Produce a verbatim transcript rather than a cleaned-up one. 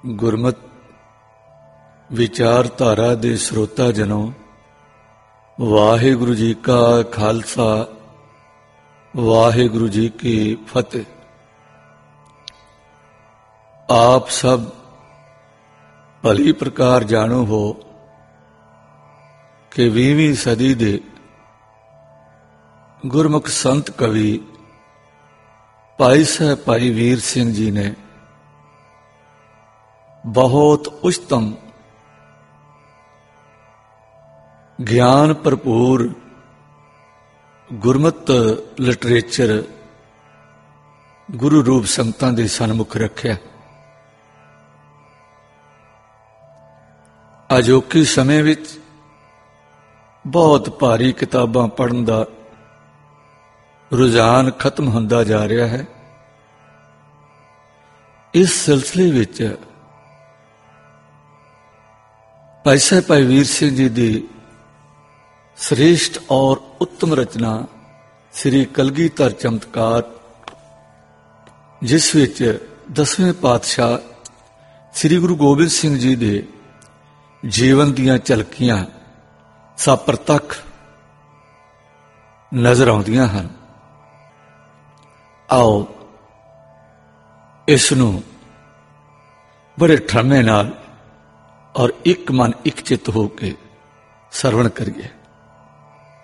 ਗੁਰਮਤਿ ਵਿਚਾਰਧਾਰਾ ਦੇ ਸਰੋਤਾ ਜਨੋ, ਵਾਹਿਗੁਰੂ ਜੀ ਕਾ ਖਾਲਸਾ, ਵਾਹਿਗੁਰੂ ਜੀ ਕੀ ਫਤਿਹ। ਆਪ ਸਭ ਭਲੀ ਪ੍ਰਕਾਰ ਜਾਣੋ ਹੋ ਕਿ ਵੀਹਵੀਂ ਸਦੀ ਦੇ ਗੁਰਮੁਖ ਸੰਤ ਕਵੀ ਭਾਈ ਸਾਹਿਬ ਭਾਈ ਵੀਰ ਸਿੰਘ ਜੀ ਨੇ ਬਹੁਤ ਉਚਤਮ ਗਿਆਨ ਭਰਪੂਰ ਗੁਰਮਤਿ ਲਿਟਰੇਚਰ ਗੁਰੂ ਰੂਪ ਸੰਗਤਾਂ ਦੇ ਸਨਮੁਖ ਰੱਖਿਆ। ਅਜੋਕੇ ਸਮੇਂ ਵਿੱਚ ਬਹੁਤ ਭਾਰੀ ਕਿਤਾਬਾਂ ਪੜ੍ਹਨ ਦਾ ਰੁਝਾਨ ਖਤਮ ਹੁੰਦਾ ਜਾ ਰਿਹਾ ਹੈ। ਇਸ ਸਿਲਸਿਲੇ ਵਿੱਚ ਭਾਈ ਸਾਹਿਬ ਭਾਈ ਵੀਰ ਸਿੰਘ ਜੀ ਦੀ ਸ੍ਰੇਸ਼ਟ ਔਰ ਉੱਤਮ ਰਚਨਾ ਸ੍ਰੀ ਕਲਗੀਧਰ ਚਮਤਕਾਰ, ਜਿਸ ਵਿੱਚ ਦਸਵੇਂ ਪਾਤਸ਼ਾਹ ਸ੍ਰੀ ਗੁਰੂ ਗੋਬਿੰਦ ਸਿੰਘ ਜੀ ਦੇ ਜੀਵਨ ਦੀਆਂ ਝਲਕੀਆਂ ਸਾਪ੍ਰਤੱਖ ਨਜ਼ਰ ਆਉਂਦੀਆਂ ਹਨ। ਆਓ ਇਸ ਨੂੰ ਬੜੇ ਠਰਮੇ ਨਾਲ ਔਰ ਇੱਕ ਮਨ ਇੱਕ ਚਿੱਤ ਹੋ ਕੇ ਸਰਵਣ ਕਰੀਏ।